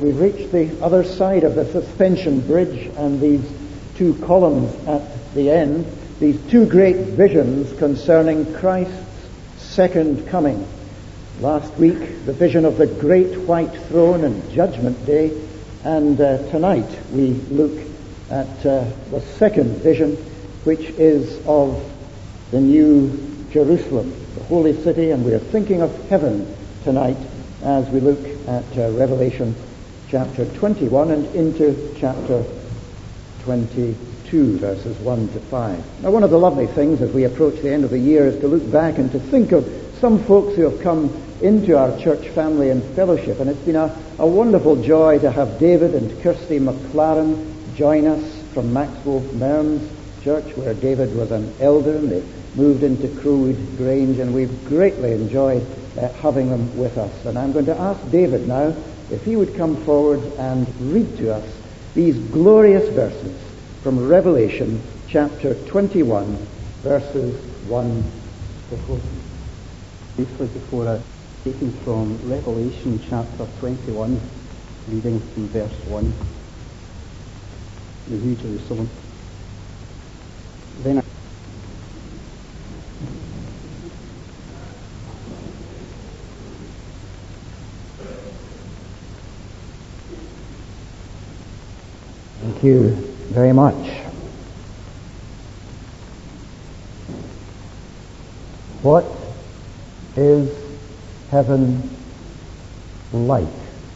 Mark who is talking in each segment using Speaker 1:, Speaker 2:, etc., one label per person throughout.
Speaker 1: We've reached the other side of the suspension bridge, and these two columns at the end, these two great visions concerning Christ's second coming. Last week, the vision of the great white throne and Judgment Day, and tonight we look at the second vision, which is of the New Jerusalem, the holy city, and we are thinking of heaven tonight as we look at Revelation chapter 21 and into chapter 22, verses 1 to 5. Now, one of the lovely things as we approach the end of the year is to look back and to think of some folks who have come into our church family and fellowship, and it's been a wonderful joy to have David and Kirsty McLaren join us from Maxwell Mearns Church, where David was an elder, and they moved into Crowwood Grange, and we've greatly enjoyed having them with us. And I'm going to ask David now if he would come forward and read to us these glorious verses from Revelation chapter 21, verses 1 to 14.
Speaker 2: Briefly before taking from Revelation chapter 21, reading from verse 1, the New Jerusalem. Then
Speaker 1: Thank you very much. What is heaven like?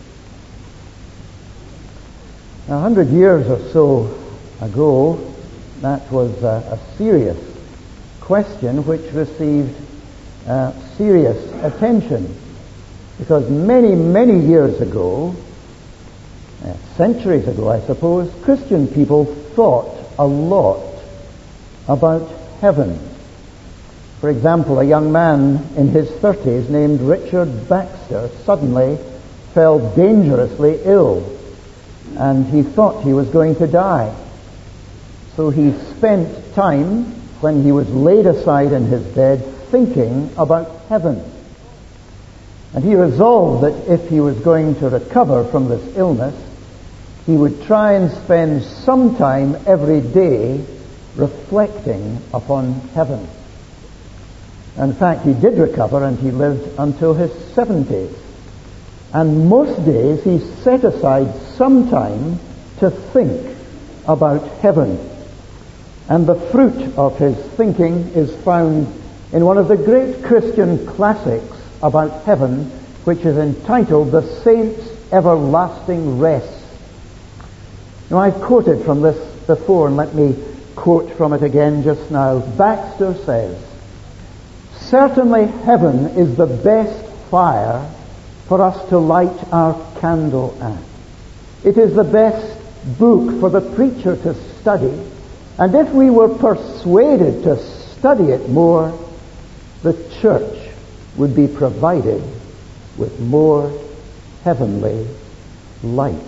Speaker 1: 100 years or so ago, that was a serious question which received serious attention, because many, many years ago, centuries ago I suppose, Christian people thought a lot about heaven. For example, a young man in his 30s named Richard Baxter suddenly fell dangerously ill, and he thought he was going to die. So he spent time, when he was laid aside in his bed, thinking about heaven. And he resolved that if he was going to recover from this illness, he would try and spend some time every day reflecting upon heaven. In fact, he did recover, and he lived until his 70s. And most days he set aside some time to think about heaven. And the fruit of his thinking is found in one of the great Christian classics about heaven, which is entitled The Saints' Everlasting Rest. Now, I've quoted from this before, and let me quote from it again just now. Baxter says, "Certainly heaven is the best fire for us to light our candle at. It is the best book for the preacher to study, and if we were persuaded to study it more, the church would be provided with more heavenly lights."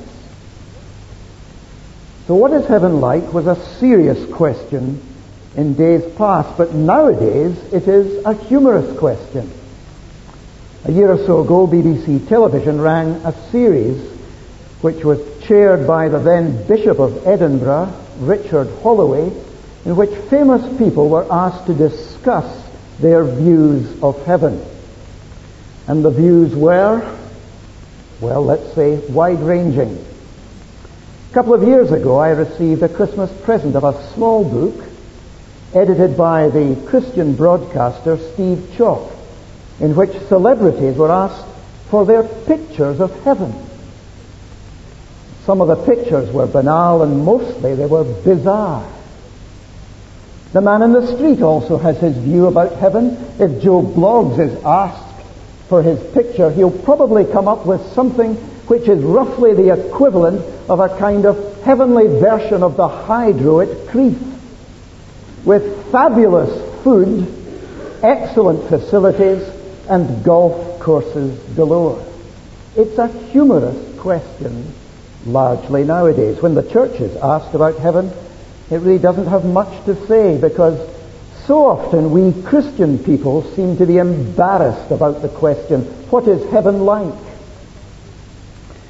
Speaker 1: So what is heaven like was a serious question in days past, but nowadays it is a humorous question. A year or so ago, BBC Television ran a series which was chaired by the then Bishop of Edinburgh, Richard Holloway, in which famous people were asked to discuss their views of heaven. And the views were, well, let's say, wide-ranging. A couple of years ago, I received a Christmas present of a small book edited by the Christian broadcaster Steve Chalk, in which celebrities were asked for their pictures of heaven. Some of the pictures were banal, and mostly they were bizarre. The man in the street also has his view about heaven. If Joe Bloggs is asked for his picture, he'll probably come up with something which is roughly the equivalent of a kind of heavenly version of the Hydro at Crieff, with fabulous food, excellent facilities, and golf courses galore. It's a humorous question largely nowadays. When the church is asked about heaven, it really doesn't have much to say, because so often we Christian people seem to be embarrassed about the question, what is heaven like?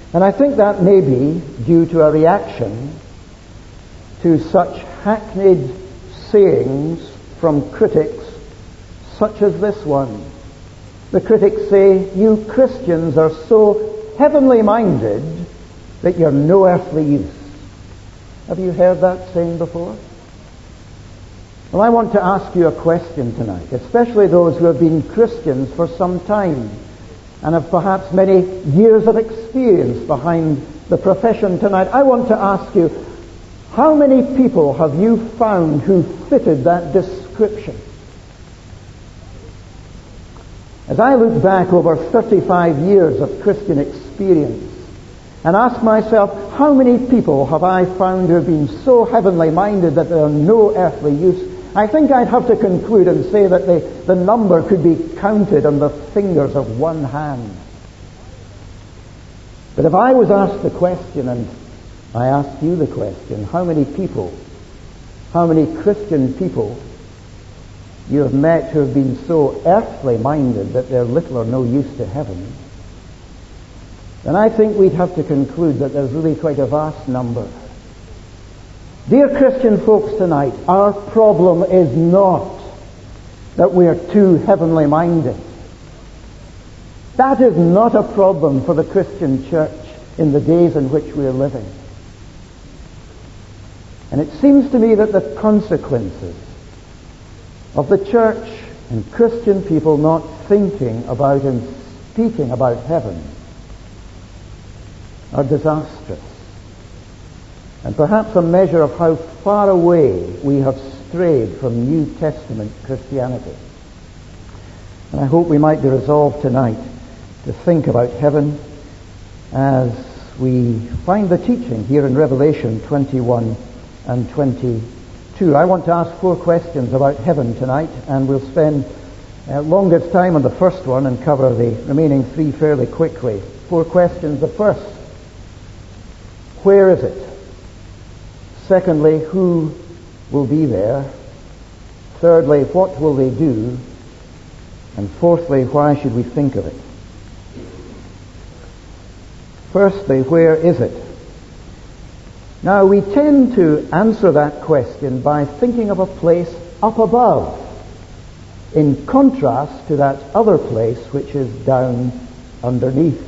Speaker 1: And I think that may be due to a reaction to such hackneyed sayings from critics such as this one. The critics say, you Christians are so heavenly minded that you're no earthly use. Have you heard that saying before? Well, I want to ask you a question tonight, especially those who have been Christians for some time and have perhaps many years of experience behind the profession tonight. I want to ask you, how many people have you found who fitted that description? As I look back over 35 years of Christian experience and ask myself, how many people have I found who have been so heavenly minded that they are no earthly use? I think I'd have to conclude and say that the number could be counted on the fingers of one hand. But if I was asked the question, and I ask you the question, how many Christian people you have met who have been so earthly minded that they're little or no use to heaven, then I think we'd have to conclude that there's really quite a vast number. Dear Christian folks tonight, our problem is not that we are too heavenly minded. That is not a problem for the Christian church in the days in which we are living. And it seems to me that the consequences of the church and Christian people not thinking about and speaking about heaven are disastrous. And perhaps a measure of how far away we have strayed from New Testament Christianity. And I hope we might be resolved tonight to think about heaven as we find the teaching here in Revelation 21 and 22. I want to ask 4 questions about heaven tonight, and we'll spend longest time on the first one and cover the remaining 3 fairly quickly. 4 questions. The first, where is it? Secondly, who will be there? Thirdly, what will they do? And fourthly, why should we think of it? Firstly, where is it? Now, we tend to answer that question by thinking of a place up above, in contrast to that other place which is down underneath.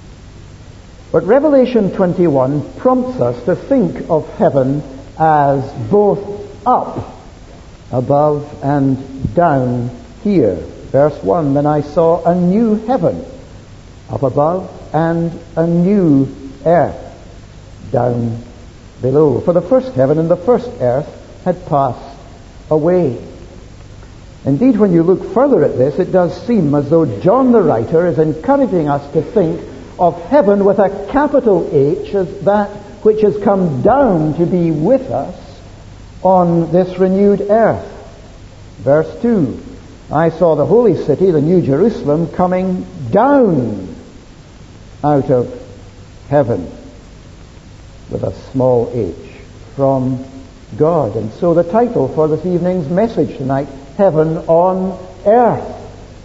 Speaker 1: But Revelation 21 prompts us to think of heaven as both up above and down here. Verse 1, then I saw a new heaven up above and a new earth down below. For the first heaven and the first earth had passed away. Indeed, when you look further at this, it does seem as though John the writer is encouraging us to think of heaven with a capital H as that which has come down to be with us on this renewed earth. Verse 2, I saw the holy city, the New Jerusalem, coming down out of heaven with a small h from God. And so the title for this evening's message tonight, Heaven on Earth.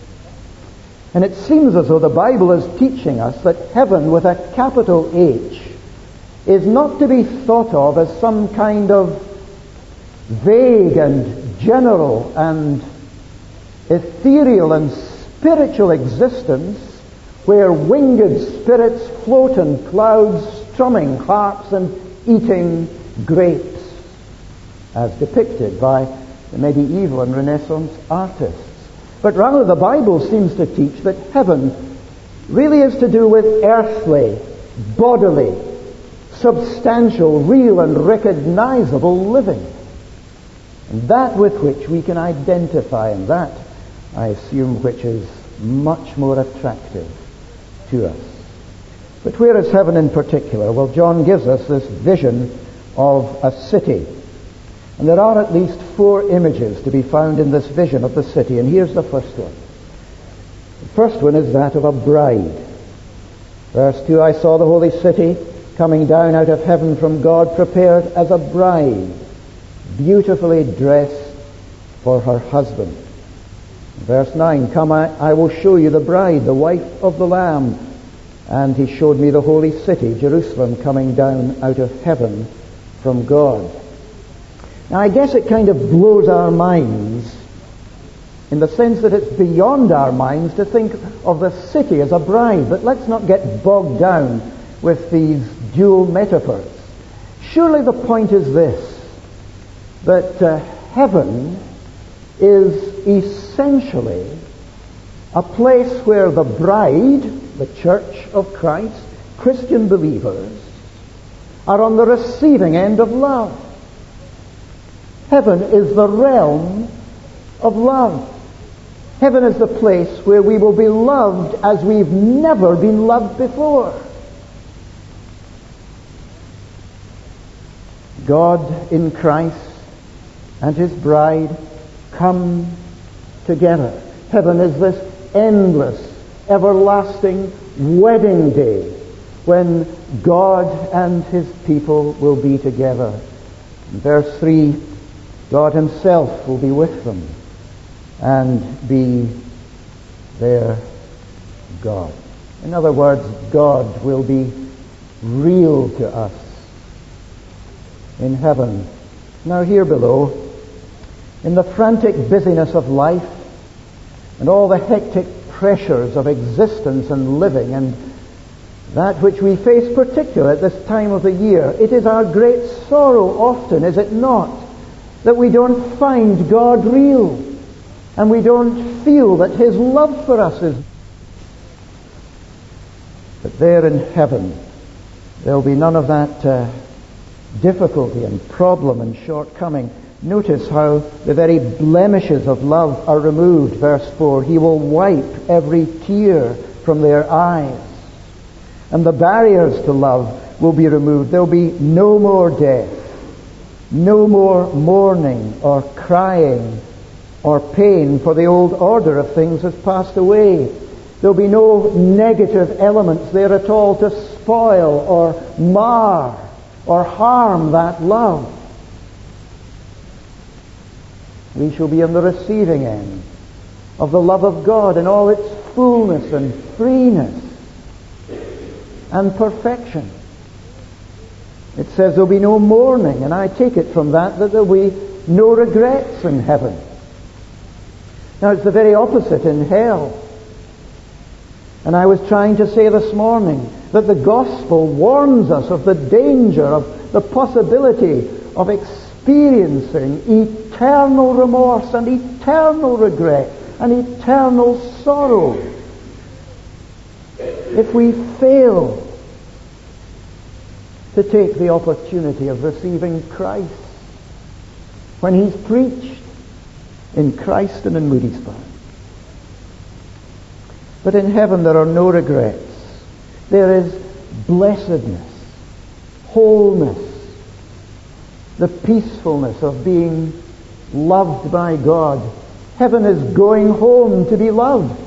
Speaker 1: And it seems as though the Bible is teaching us that heaven with a capital H is not to be thought of as some kind of vague and general and ethereal and spiritual existence where winged spirits float in clouds, strumming harps and eating grapes, as depicted by the medieval and Renaissance artists. But rather the Bible seems to teach that heaven really is to do with earthly, bodily, substantial, real and recognizable living. And that with which we can identify, and that, I assume, which is much more attractive to us. But where is heaven in particular? Well, John gives us this vision of a city. And there are at least 4 images to be found in this vision of the city. And here's the first one. The first one is that of a bride. Verse 2, I saw the holy city coming down out of heaven from God, prepared as a bride, beautifully dressed for her husband. Verse 9, come, I will show you the bride, the wife of the Lamb. And he showed me the holy city, Jerusalem, coming down out of heaven from God. Now, I guess it kind of blows our minds in the sense that it's beyond our minds to think of the city as a bride. But let's not get bogged down with these dual metaphors. Surely the point is this, that heaven is essentially a place where the bride, the church of Christ, Christian believers, are on the receiving end of love. Heaven is the realm of love. Heaven is the place where we will be loved as we've never been loved before. God in Christ and His bride come together. Heaven is this endless, everlasting wedding day when God and His people will be together. In verse 3, God Himself will be with them and be their God. In other words, God will be real to us in heaven. Now here below, in the frantic busyness of life and all the hectic pressures of existence and living and that which we face particularly at this time of the year, it is our great sorrow often, is it not, that we don't find God real and we don't feel that His love for us is. But there in heaven, there'll be none of that difficulty and problem and shortcoming. Notice how the very blemishes of love are removed. Verse 4, He will wipe every tear from their eyes. And the barriers to love will be removed. There'll be no more death, no more mourning or crying or pain, for the old order of things has passed away. There'll be no negative elements there at all to spoil or mar or harm that love. We shall be on the receiving end of the love of God in all its fullness and freeness and perfection. It says there'll be no mourning, and I take it from that there'll be no regrets in heaven. Now it's the very opposite in hell. And I was trying to say this morning that the gospel warns us of the danger, of the possibility of experiencing eternal remorse and eternal regret and eternal sorrow if we fail to take the opportunity of receiving Christ when He's preached in Christ and in Moodiesburn. But in heaven there are no regrets. There is blessedness, wholeness, the peacefulness of being loved by God. Heaven is going home to be loved.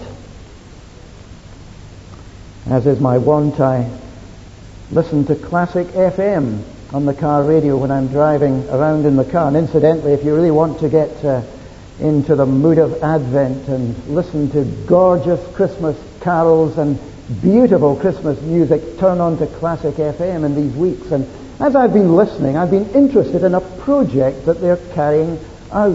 Speaker 1: As is my wont, I listen to classic FM on the car radio when I'm driving around in the car. And incidentally, if you really want to get into the mood of Advent and listen to gorgeous Christmas carols and beautiful Christmas music, turn on to classic FM in these weeks. And as I've been listening, I've been interested in a project that they're carrying out.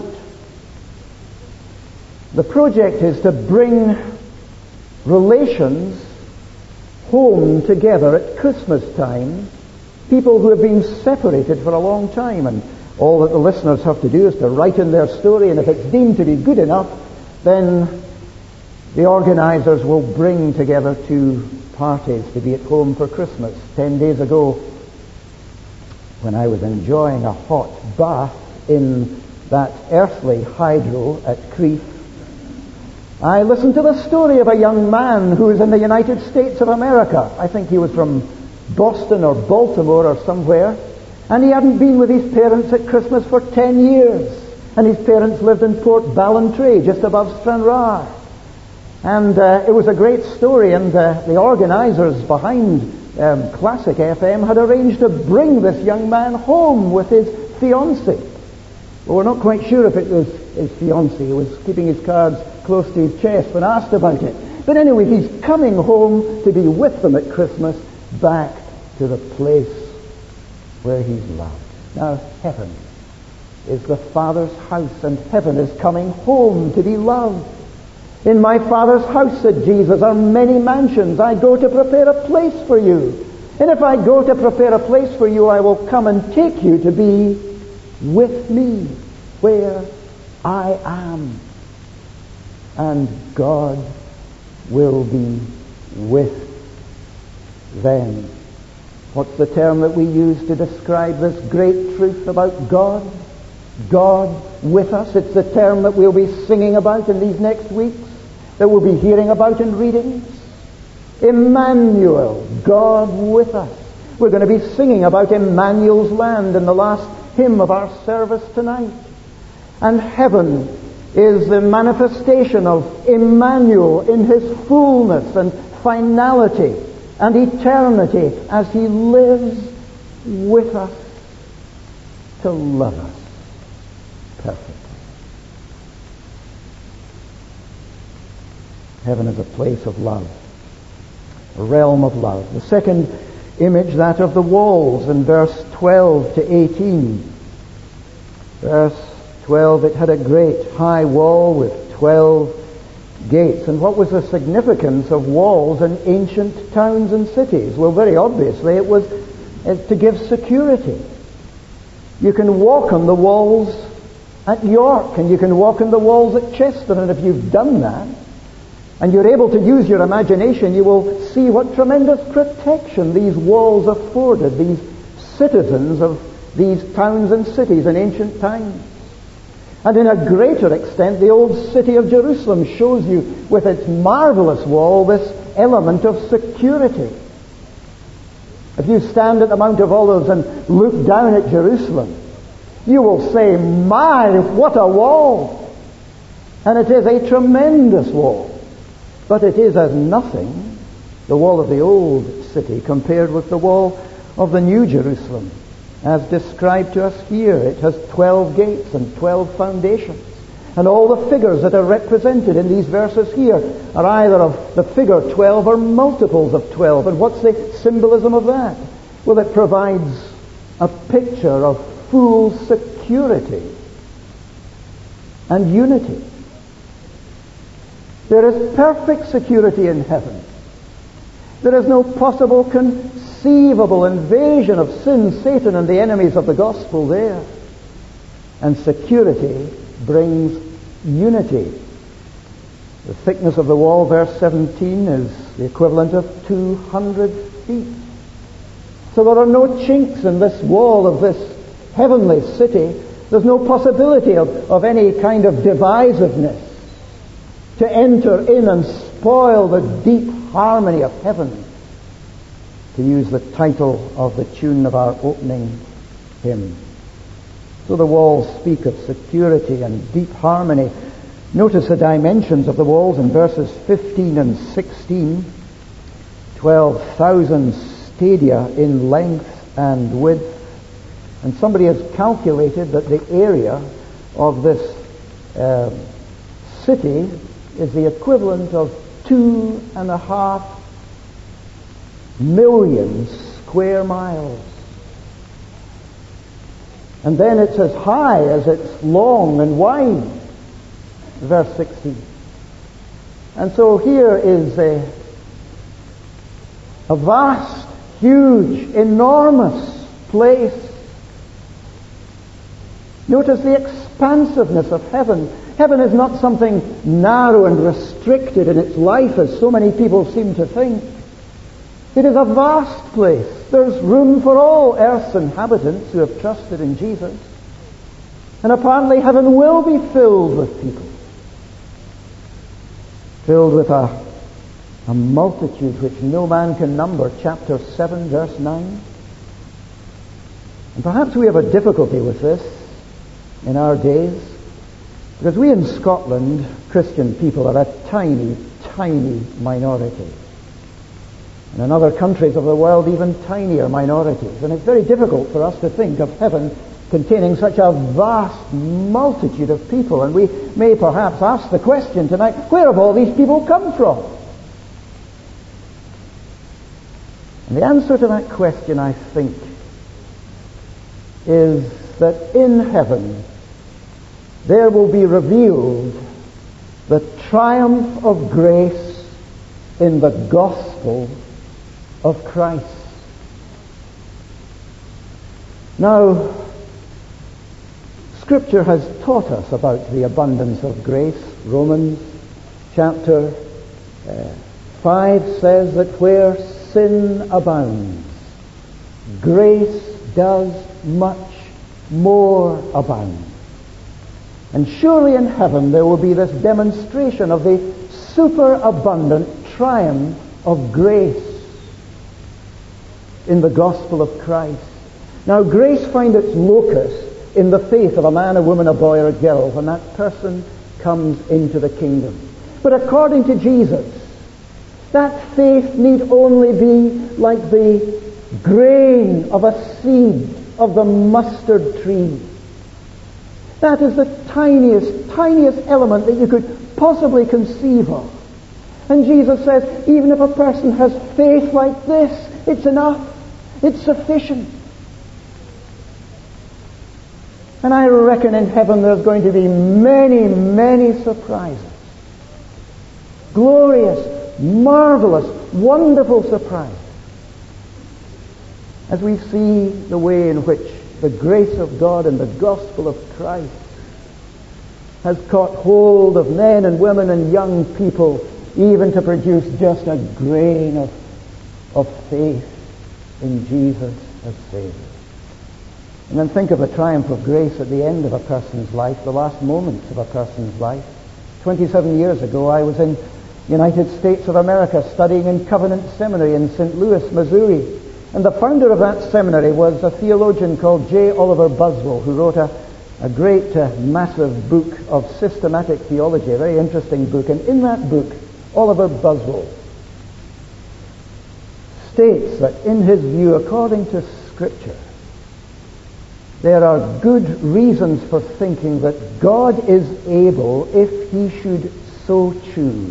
Speaker 1: The project is to bring relations home together at Christmas time, people who have been separated for a long time, and all that the listeners have to do is to write in their story, and if it's deemed to be good enough, then the organizers will bring together two parties to be at home for Christmas. 10 days ago, when I was enjoying a hot bath in that earthly hydro at Crieff, I listened to the story of a young man who was in the United States of America. I think he was from Boston or Baltimore or somewhere. And he hadn't been with his parents at Christmas for 10 years. And his parents lived in Port Ballantrae, just above Stranraer. And it was a great story. And the organizers behind Classic FM had arranged to bring this young man home with his fiancée. Well, we're not quite sure if it was his fiancée. He was keeping his cards close to his chest when asked about it. But anyway, he's coming home to be with them at Christmas, back to the place where he's loved. Now, heaven is the Father's house, and heaven is coming home to be loved. In my Father's house, said Jesus, are many mansions. I go to prepare a place for you. And if I go to prepare a place for you, I will come and take you to be with me where I am. And God will be with them. What's the term that we use to describe this great truth about God? God with us. It's the term that we'll be singing about in these next weeks, that we'll be hearing about in readings. Emmanuel, God with us. We're going to be singing about Emmanuel's land in the last hymn of our service tonight. And heaven is the manifestation of Emmanuel in his fullness and finality and eternity as he lives with us to love us perfectly. Heaven is a place of love, a realm of love. The second image, that of the walls in verse 12 to 18. Verse 12, it had a great high wall with 12 gates. And what was the significance of walls in ancient towns and cities? Well, very obviously it was to give security. You can walk on the walls at York, and you can walk on the walls at Chester, and if you've done that, and you're able to use your imagination, you will see what tremendous protection these walls afforded these citizens of these towns and cities in ancient times. And in a greater extent, the old city of Jerusalem shows you, with its marvelous wall, this element of security. If you stand at the Mount of Olives and look down at Jerusalem, you will say, "My, what a wall!" And it is a tremendous wall. But it is as nothing, the wall of the old city, compared with the wall of the New Jerusalem. As described to us here, it has 12 gates and 12 foundations. And all the figures that are represented in these verses here are either of the figure 12 or multiples of 12. And what's the symbolism of that? Well, it provides a picture of full security and unity. There is perfect security in heaven. There is no possible conceivable invasion of sin, Satan, and the enemies of the gospel there. And security brings unity. The thickness of the wall, verse 17, is the equivalent of 200 feet. So there are no chinks in this wall of this heavenly city. There's no possibility of any kind of divisiveness to enter in and spoil the deep harmony of heaven, to use the title of the tune of our opening hymn. So the walls speak of security and deep harmony. Notice the dimensions of the walls in verses 15 and 16. 12,000 stadia in length and width. And somebody has calculated that the area of this city is the equivalent of 2.5 million square miles. And then it's as high as it's long and wide. Verse 16. And so here is a vast, huge, enormous place. Notice the expansiveness of heaven. Heaven is not something narrow and restricted in its life, as so many people seem to think. It is a vast place. There's room for all Earth's inhabitants who have trusted in Jesus. And apparently heaven will be filled with people. Filled with a multitude which no man can number. Chapter 7, verse 9. And perhaps we have a difficulty with this in our days, because we in Scotland, Christian people, are a tiny, tiny minority. And in other countries of the world, even tinier minorities. And it's very difficult for us to think of heaven containing such a vast multitude of people. And we may perhaps ask the question tonight, where have all these people come from? The answer to that question, I think, is that in heaven there will be revealed the triumph of grace in the gospel of Christ. Now, Scripture has taught us about the abundance of grace. Romans chapter 5 says that where sin abounds, grace does much more abound. And surely in heaven there will be this demonstration of the superabundant triumph of grace in the gospel of Christ. Now, grace finds its locus in the faith of a man, a woman, a boy, or a girl when that person comes into the kingdom. But according to Jesus, that faith need only be like the grain of a seed of the mustard tree. That is the tiniest element that you could possibly conceive of. And Jesus says, even if a person has faith like this, it's enough. It's sufficient. And I reckon in heaven there's going to be many, many surprises. Glorious, marvelous, wonderful surprises. As we see the way in which the grace of God and the gospel of Christ has caught hold of men and women and young people, even to produce just a grain of faith in Jesus as Savior. And then think of the triumph of grace at the end of a person's life, the last moments of a person's life. 27 years ago, I was in the United States of America studying in Covenant Seminary in St. Louis, Missouri. And the founder of that seminary was a theologian called J. Oliver Buswell, who wrote a great, massive book of systematic theology, a very interesting book. And in that book, Oliver Buswell states that in his view, according to Scripture, there are good reasons for thinking that God is able, if He should so choose,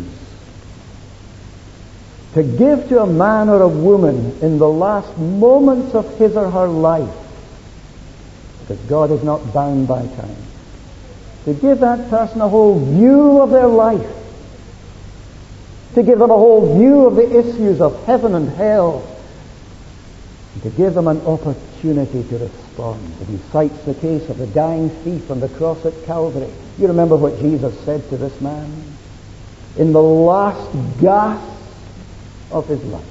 Speaker 1: to give to a man or a woman in the last moments of his or her life, because God is not bound by time, to give that person a whole view of their life, to give them a whole view of the issues of heaven and hell, and to give them an opportunity to respond. And he cites the case of the dying thief on the cross at Calvary. You remember what Jesus said to this man in the last gasp of his life.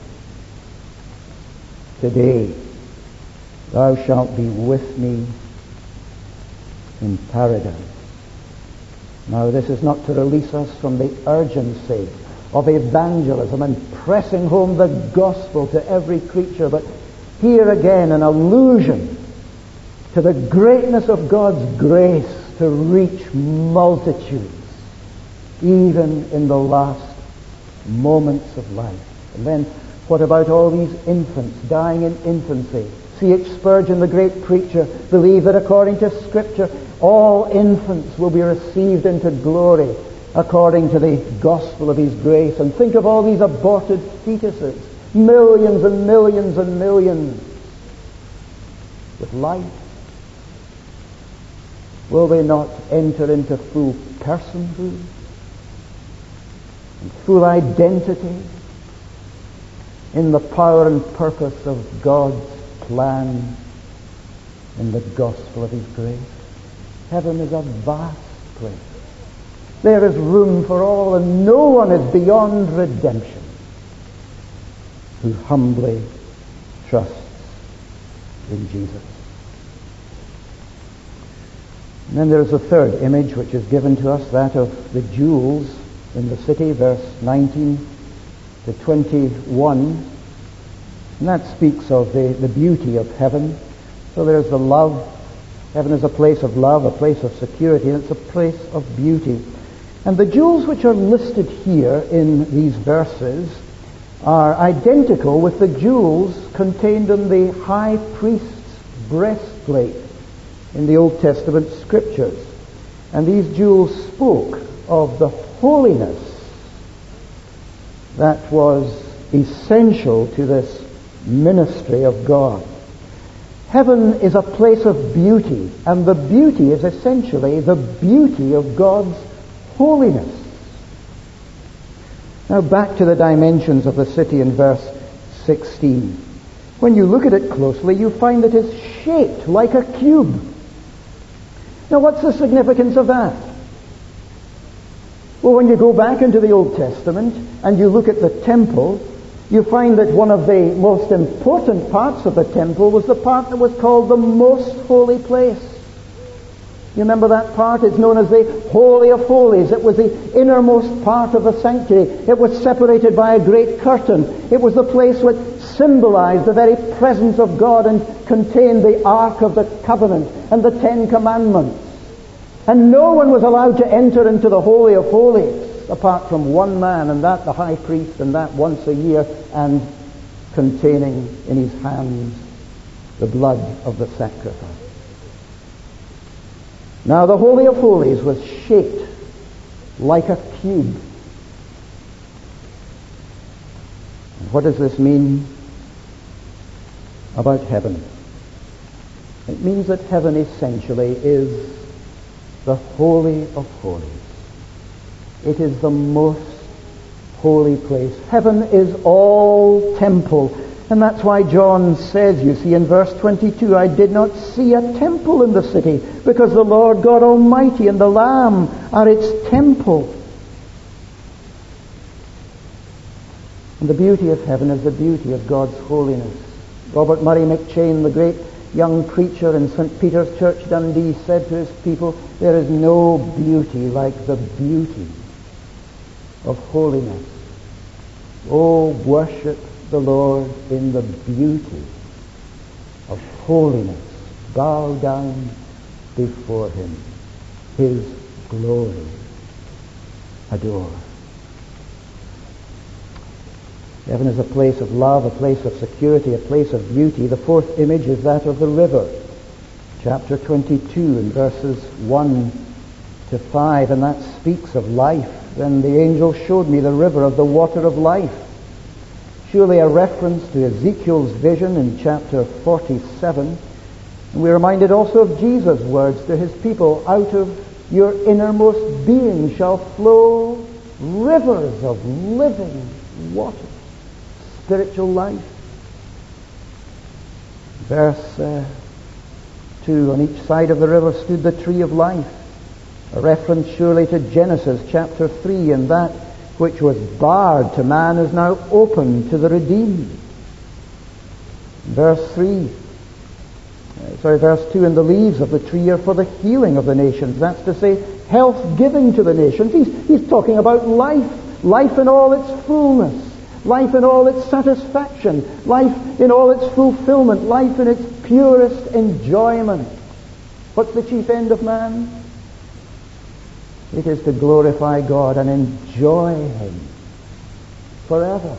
Speaker 1: Today thou shalt be with me in paradise. Now, this is not to release us from the urgency of evangelism and pressing home the gospel to every creature, but here again an allusion to the greatness of God's grace to reach multitudes, even in the last moments of life. And then, what about all these infants dying in infancy? C.H. Spurgeon, the great preacher, believed that according to Scripture, all infants will be received into glory according to the gospel of His grace. And think of all these aborted fetuses, millions and millions and millions with life. Will they not enter into full personhood and full identity in the power and purpose of God's plan in the gospel of His grace? Heaven is a vast place. There is room for all, and no one is beyond redemption who humbly trusts in Jesus. And then there's a third image which is given to us, that of the jewels in the city, verse 19 to 21. And that speaks of the beauty of heaven. So there's the love. Heaven is a place of love, a place of security, and it's a place of beauty. And the jewels which are listed here in these verses are identical with the jewels contained in the high priest's breastplate in the Old Testament Scriptures. And these jewels spoke of the holiness that was essential to this ministry of God. Heaven is a place of beauty, and the beauty is essentially the beauty of God's holiness. Now back to the dimensions of the city in verse 16. When you look at it closely, you find that it's shaped like a cube. Now what's the significance of that? Well, when you go back into the Old Testament and you look at the temple, you find that one of the most important parts of the temple was the part that was called the most holy place. You remember that part? It's known as the Holy of Holies. It was the innermost part of the sanctuary. It was separated by a great curtain. It was the place which symbolized the very presence of God and contained the Ark of the Covenant and the Ten Commandments. And no one was allowed to enter into the Holy of Holies apart from one man, and that the high priest, and that once a year, and containing in his hands the blood of the sacrifice. Now the Holy of Holies was shaped like a cube. And what does this mean about heaven? It means that heaven essentially is the Holy of Holies. It is the most holy place. Heaven is all temple. And that's why John says, you see, in verse 22, I did not see a temple in the city, because the Lord God Almighty and the Lamb are its temple. And the beauty of heaven is the beauty of God's holiness. Robert Murray McCheyne, the great young preacher in St. Peter's Church, Dundee, said to his people, there is no beauty like the beauty of holiness. Oh, worship the Lord in the beauty of holiness. Bow down before Him. His glory adore. Heaven is a place of love, a place of security, a place of beauty. The fourth image is that of the river. Chapter 22 in verses 1 to 5, and that speaks of life. Then the angel showed me the river of the water of life. Surely a reference to Ezekiel's vision in chapter 47. And we're reminded also of Jesus' words to His people, out of your innermost being shall flow rivers of living water. Spiritual life. Verse 2, on each side of the river stood the tree of life. A reference surely to Genesis chapter 3, and that which was barred to man is now open to the redeemed. Verse 2, and the leaves of the tree are for the healing of the nations. That's to say, health giving to the nations. He's talking about life. Life in all its fullness. Life in all its satisfaction. Life in all its fulfillment. Life in its purest enjoyment. What's the chief end of man? It is to glorify God and enjoy Him forever.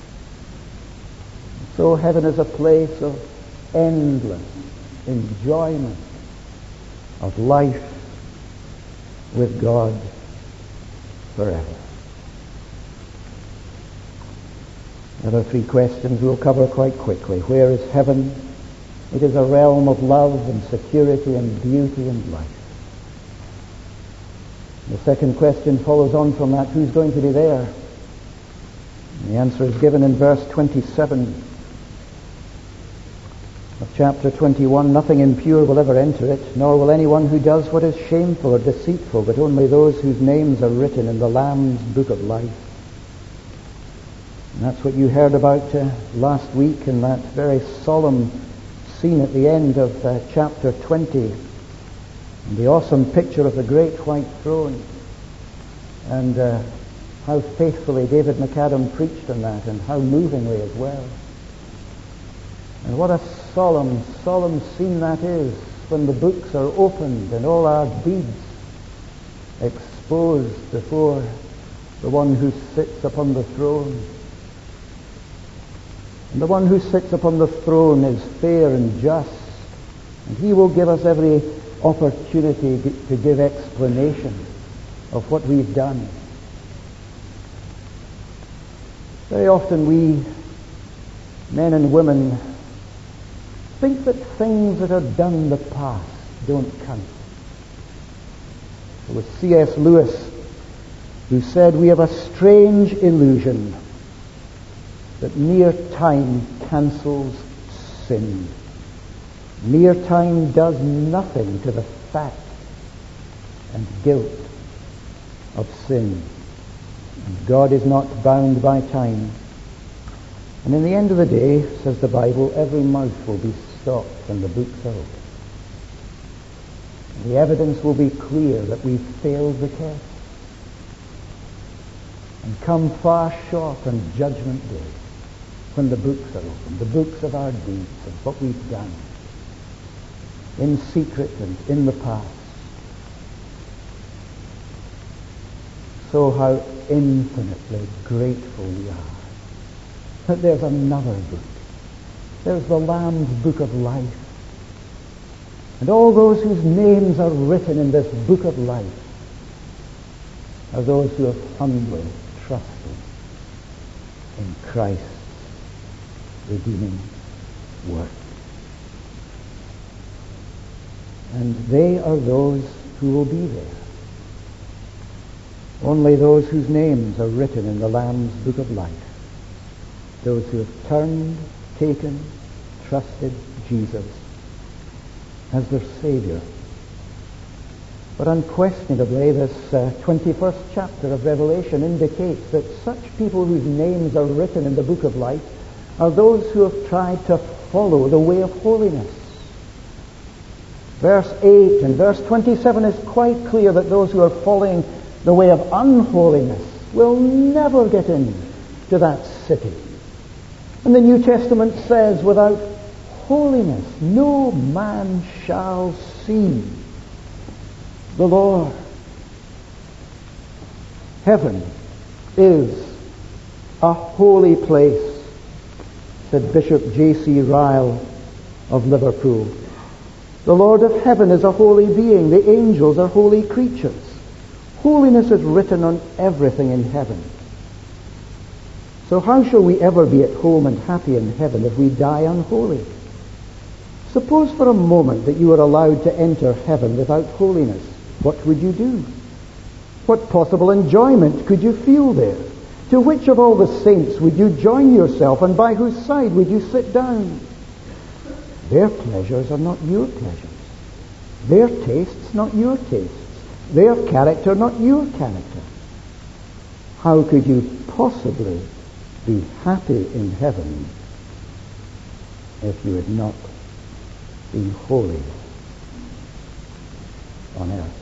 Speaker 1: So heaven is a place of endless enjoyment of life with God forever. The other three questions we'll cover quite quickly. Where is heaven? It is a realm of love and security and beauty and life. The second question follows on from that. Who's going to be there? And the answer is given in verse 27 of chapter 21. Nothing impure will ever enter it, nor will anyone who does what is shameful or deceitful, but only those whose names are written in the Lamb's book of life. And that's what you heard about last week in that very solemn scene at the end of chapter 20. And the awesome picture of the great white throne, and how faithfully David McAdam preached on that, and how movingly as well. And what a solemn, solemn scene that is, when the books are opened and all our deeds exposed before the one who sits upon the throne. And the one who sits upon the throne is fair and just, and He will give us every opportunity to give explanation of what we've done. Very often we Men and women think that things that are done in the past don't count. It was C.S. Lewis who said, "We have a strange illusion that mere time cancels sin. Mere time does nothing to the fact and guilt of sin. And God is not bound by time. And in the end of the day, says the Bible, every mouth will be stopped and the books out. And the evidence will be clear that we've failed the test and come far short on Judgment Day, when the books are opened, the books of our deeds and what we've done, in secret and in the past. So how infinitely grateful we are that there's another book. There's the Lamb's Book of Life. And all those whose names are written in this Book of Life are those who have humbly trusted in Christ's redeeming work. And they are those who will be there. Only those whose names are written in the Lamb's Book of Life. Those who have turned, taken, trusted Jesus as their Savior. But unquestionably, this 21st chapter of Revelation indicates that such people whose names are written in the Book of Life are those who have tried to follow the way of holiness. Verse 8 and verse 27 is quite clear that those who are following the way of unholiness will never get into that city. And the New Testament says, without holiness no man shall see the Lord. Heaven is a holy place, said Bishop J.C. Ryle of Liverpool. The Lord of heaven is a holy being. The angels are holy creatures. Holiness is written on everything in heaven. So how shall we ever be at home and happy in heaven if we die unholy? Suppose for a moment that you were allowed to enter heaven without holiness. What would you do? What possible enjoyment could you feel there? To which of all the saints would you join yourself, and by whose side would you sit down? Their pleasures are not your pleasures. Their tastes not your tastes. Their character not your character. How could you possibly be happy in heaven if you had not been holy on earth?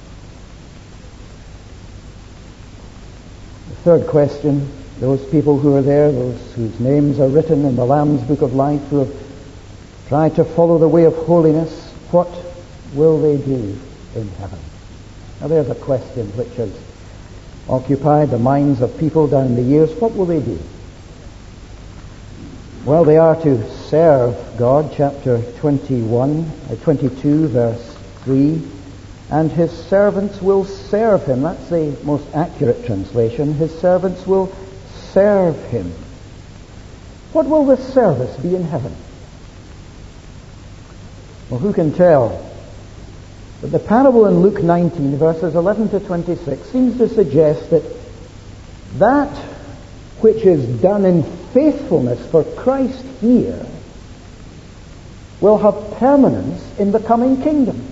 Speaker 1: The third question, those people who are there, those whose names are written in the Lamb's Book of Life, who have tried to follow the way of holiness, what will they do in heaven? Now there's a question which has occupied the minds of people down the years. What will they do? Well, they are to serve God, chapter 22, verse 3. And his servants will serve him. That's the most accurate translation. His servants will serve him. What will the service be in heaven? Well, who can tell? But the parable in Luke 19, verses 11 to 26, seems to suggest that that which is done in faithfulness for Christ here will have permanence in the coming kingdom.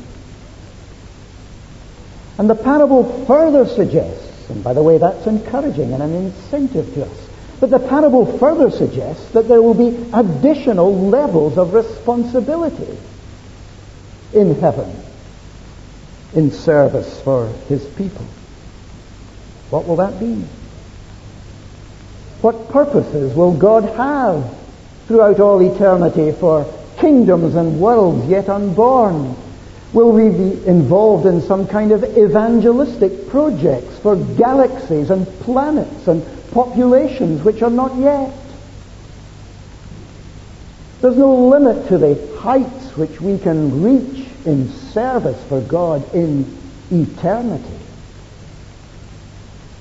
Speaker 1: And the parable further suggests, and by the way, that's encouraging and an incentive to us, but the parable further suggests that there will be additional levels of responsibility in heaven in service for his people. What will that be? What purposes will God have throughout all eternity for kingdoms and worlds yet unborn? Will we be involved in some kind of evangelistic projects for galaxies and planets and populations which are not yet? There's no limit to the heights which we can reach in service for God in eternity.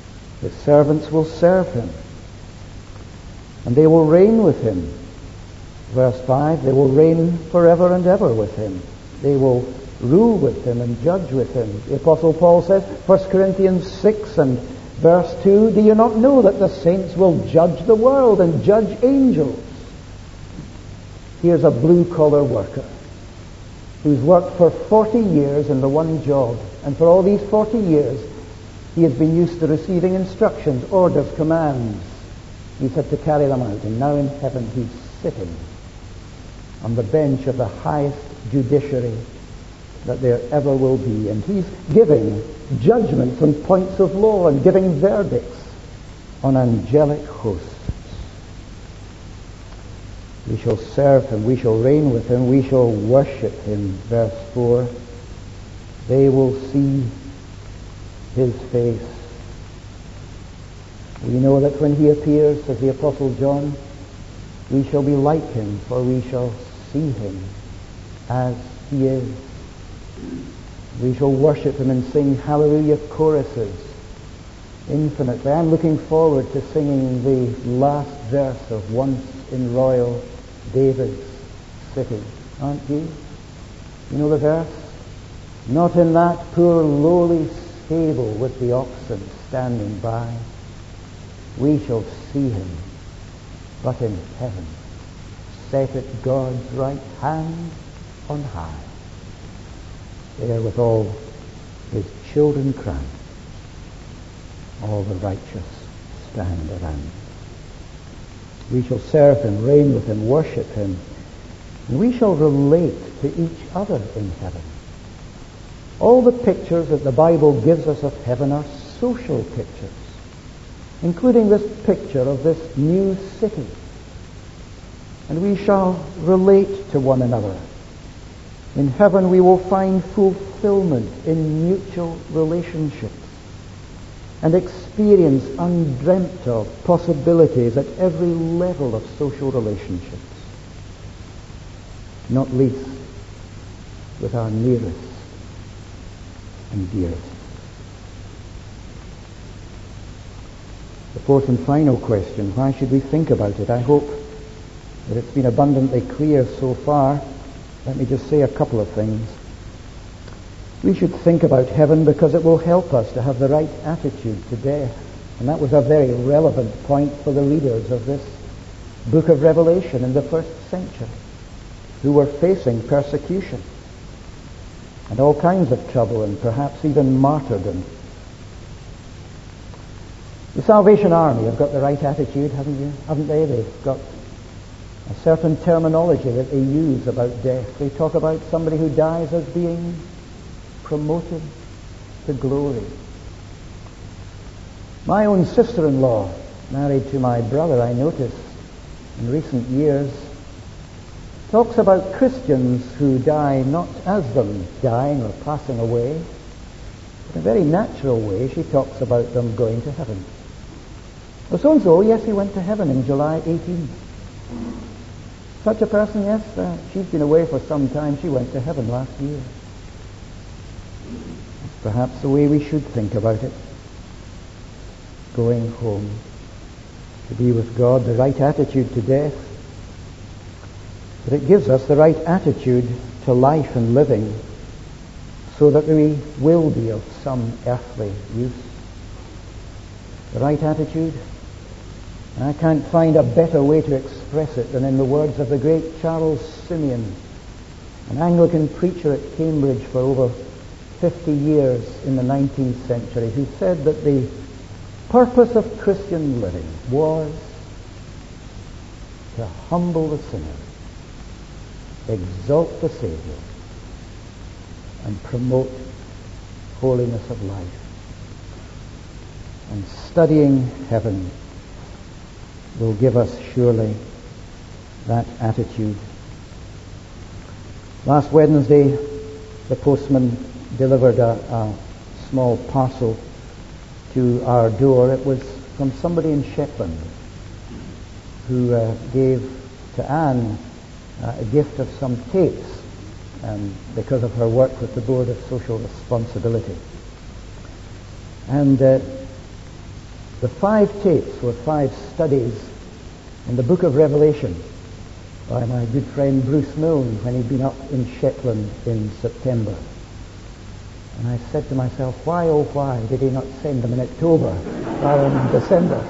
Speaker 1: His servants will serve him, and they will reign with him Verse 5, they will reign forever and ever with him. They will rule with him and judge with him. The Apostle Paul says, 1 Corinthians 6 and verse 2, do you not know that the saints will judge the world and judge angels? Here's a blue-collar worker who's worked for 40 years in the one job. And for all these 40 years, he has been used to receiving instructions, orders, commands. He's had to carry them out. And now in heaven, he's sitting on the bench of the highest judiciary that there ever will be. And he's giving judgments on points of law and giving verdicts on angelic hosts. We shall serve him, we shall reign with him, we shall worship him. Verse 4, they will see his face. We know that when he appears, says the Apostle John, we shall be like him, for we shall see him as he is. We shall worship him and sing hallelujah choruses infinitely. I'm looking forward to singing the last verse of Once in Royal David's City. Aren't you? You know the verse? Not in that poor lowly stable with the oxen standing by. We shall see him, but in heaven, set at God's right hand on high. There with all his children crowned, all the righteous stand around. We shall serve him, reign with him, worship him, and we shall relate to each other in heaven. All the pictures that the Bible gives us of heaven are social pictures, including this picture of this new city. And we shall relate to one another. In heaven we will find fulfillment in mutual relationships and experience undreamt of possibilities at every level of social relationships, not least with our nearest and dearest. The fourth and final question, why should we think about it? I hope that it's been abundantly clear so far. Let me just say a couple of things. We should think about heaven because it will help us to have the right attitude to death. And that was a very relevant point for the readers of this book of Revelation in the first century, who were facing persecution and all kinds of trouble and perhaps even martyrdom. The Salvation Army have got the right attitude, haven't they? They've got a certain terminology that they use about death. They talk about somebody who dies as being promoted to glory. My own sister-in-law, married to my brother, I noticed in recent years, talks about Christians who die not as them dying or passing away, but in a very natural way. She talks about them going to heaven. Well, so-and-so, yes, he went to heaven in July 18th. Such a person, yes, she's been away for some time. She went to heaven last year. It's perhaps the way we should think about it. Going home to be with God, the right attitude to death. But it gives us the right attitude to life and living so that we will be of some earthly use. The right attitude, and I can't find a better way to express it than in the words of the great Charles Simeon, an Anglican preacher at Cambridge for over 50 years in the 19th century, who said that the purpose of Christian living was to humble the sinner, exalt the Savior, and promote holiness of life. And studying heaven will give us surely that attitude. Last Wednesday, the postman delivered a small parcel to our door. It was from somebody in Shetland who gave to Anne a gift of some tapes because of her work with the Board of Social Responsibility. And the 5 tapes were 5 studies in the book of Revelation by my good friend Bruce Milne when he'd been up in Shetland in September. And I said to myself, why, oh why, did he not send them in October rather than in December?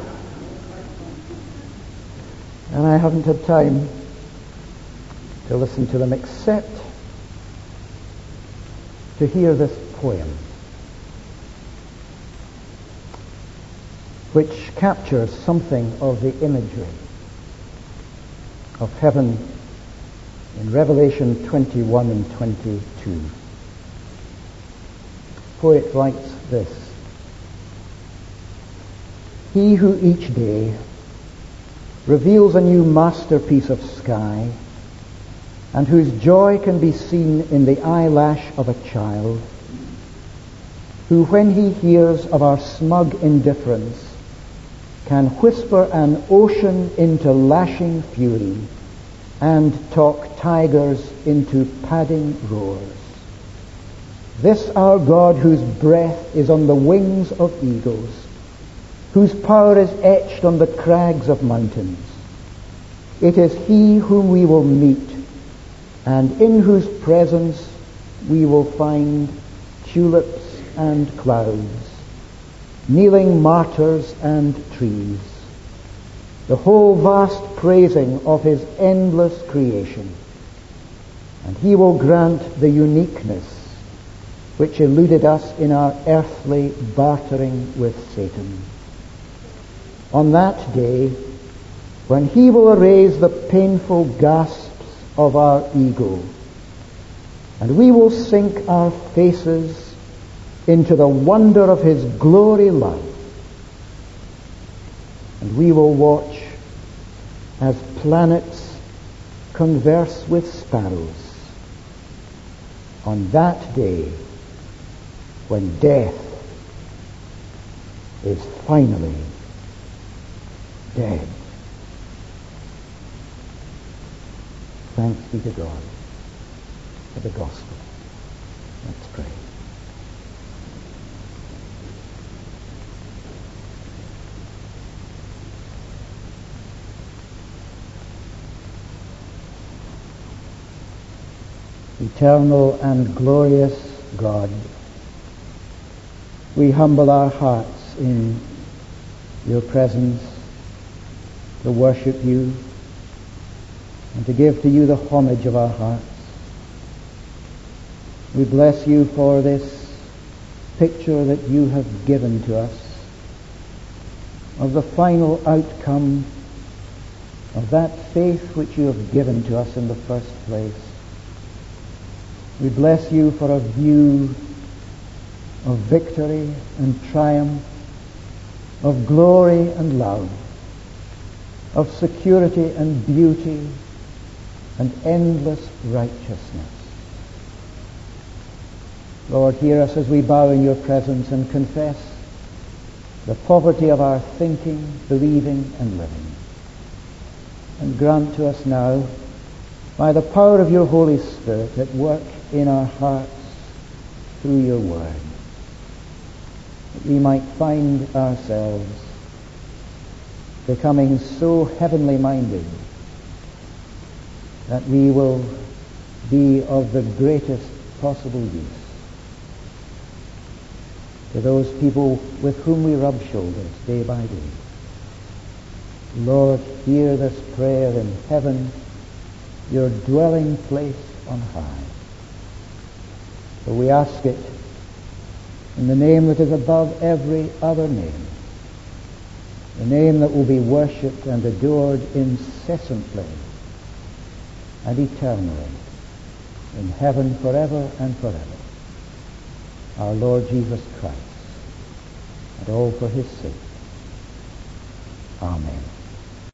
Speaker 1: And I haven't had time to listen to them except to hear this poem, which captures something of the imagery of heaven in Revelation 21 and 22. The poet writes this: He who each day reveals a new masterpiece of sky, and whose joy can be seen in the eyelash of a child, who when he hears of our smug indifference can whisper an ocean into lashing fury and talk tigers into padding roars. This our God, whose breath is on the wings of eagles, whose power is etched on the crags of mountains. It is he whom we will meet, and in whose presence we will find tulips and clouds, kneeling martyrs and trees, the whole vast praising of his endless creation. And he will grant the uniqueness which eluded us in our earthly bartering with Satan. On that day, when he will erase the painful gasps of our ego, and we will sink our faces into the wonder of his glory love, and we will watch as planets converse with sparrows. On that day, when death is finally dead. Thanks be to God for the gospel. Let's pray. Eternal and glorious God, we humble our hearts in your presence to worship you and to give to you the homage of our hearts. We bless you for this picture that you have given to us of the final outcome of that faith which you have given to us in the first place. We bless you for a view of victory and triumph, of glory and love, of security and beauty and endless righteousness. Lord, hear us as we bow in your presence and confess the poverty of our thinking, believing, and living. And grant to us now, by the power of your Holy Spirit at work in our hearts through your word, that we might find ourselves becoming so heavenly minded that we will be of the greatest possible use to those people with whom we rub shoulders day by day. Lord, hear this prayer in heaven, your dwelling place on high. For we ask it in the name that is above every other name, the name that will be worshipped and adored incessantly and eternally in heaven forever and forever, our Lord Jesus Christ, and all for his sake. Amen.